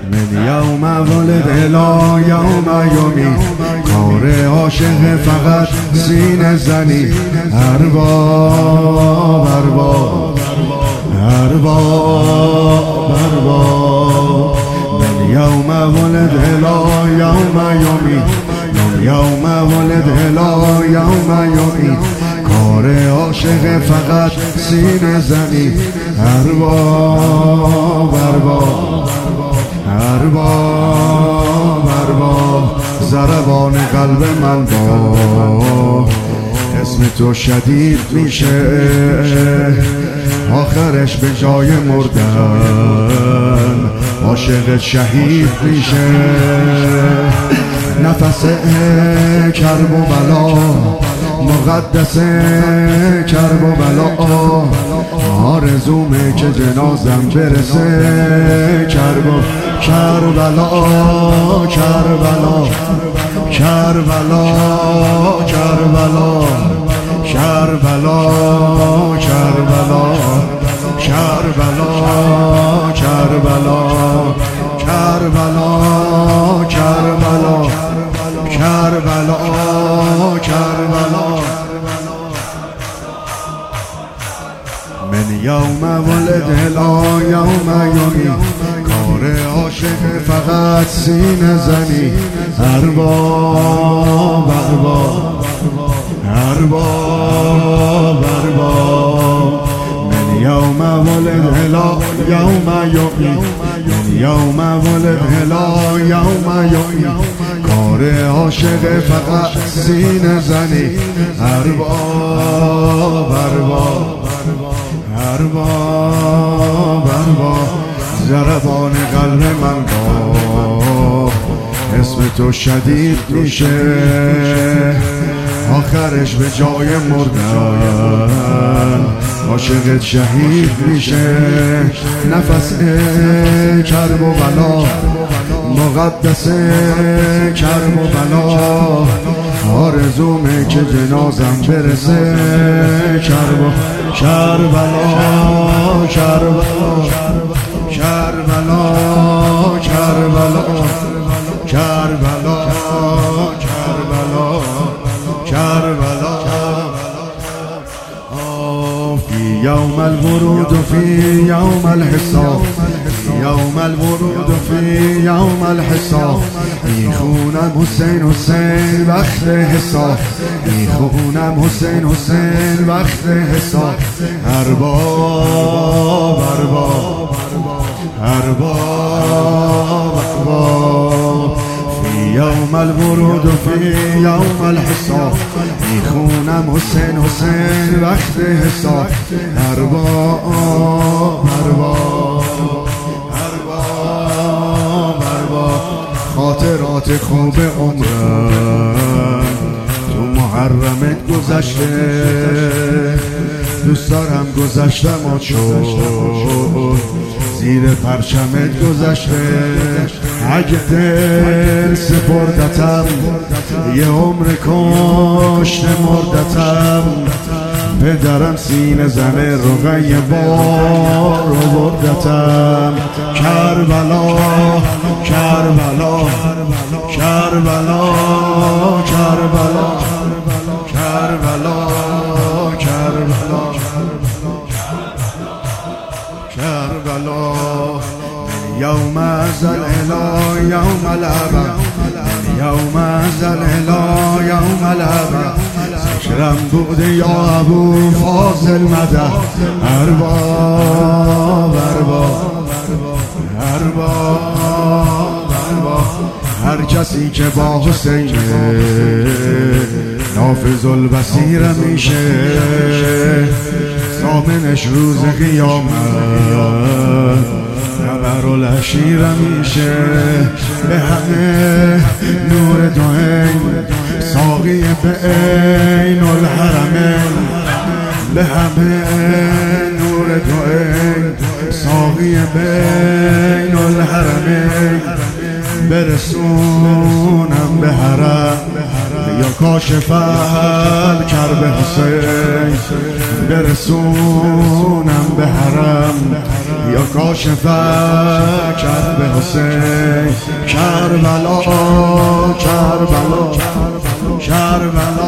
من یوم ولد الی یوم یومی، کار عاشق فقط سینه زنی. ارباب ارباب ارباب ارباب، من یوم ولد الی یوم یومی، من یوم ولد الی یوم یومی، کار عاشق فقط سینه زنی. ارباب ارباب ارباب ارباب، ضربان قلب من با اسم تو شدید میشه، آخرش به جای مردن عاشق شهید میشه. نفس کرب و بلا، مقدس کرب و بلا، آرزومه که جنازم برسه. کربلا کربلا کربلا کربلا کربلا کربلا کربلا کربلا کربلا کربلا کربلا کربلا. من یوم ولد الی یوم یومی، کار عاشق فقط سینه زنی. ارباب ارباب ارباب ارباب، من یوم ولد الی یوم یومی، من یوم ولد الی یوم یومی، کار عاشق فقط سینه زنی. ارباب ارباب ارباب ارباب، ضربان قلب من با اسم تو شدید میشه، آخرش به جای مردن عاشقت شهید میشه. نفس کرب و بلا، مقدس کرب و بلا، آرزومه که جنازم برسه. کربلا کربلا کربلا کربلا کربلا کربلا کربلا. فی یوم الورود فی یوم الحساب، یوم الورود فی یوم الحساب، میخونم حسین حسین وقت حساب، میخونم حسین حسین وقت حساب. ارباب ارباب ارباب ارباب، فی یوم الورود فی یوم الحساب، میخونم حسین حسین وقت حساب. ارباب ارباب ارباب ارباب، خاطرات خوب عمرم تو محرمت گذشته، دوست دارم گذشتم و چون زیر پرچمت گذشته. اگه دل سپردتم یه عمر کشته مردتم، پدرم سینه زنه رقی بار رو بردتم. کربلا کربلا کربلا کربلا کربلا کربلا کربلا. یوم ازل الی یوم الابد، یوم ازل الی یوم الابد، ذکرم بوده یا ابو فاضل مده. ارباب ارباب ارباب ارباب، هر کسی که با حسین نافذ البصیر میشه، ضامنش روز قیامت نبرالعشیر میشه. به همه نور دوین ساقی به عین الحرمین، به همه نور دوین ساقی به عین الحرمین، برسونم به حرم یا کاشف الکرب حسین، برسونم به حرم یا کاشفه کرد به حسین کربلا کربلا کربلا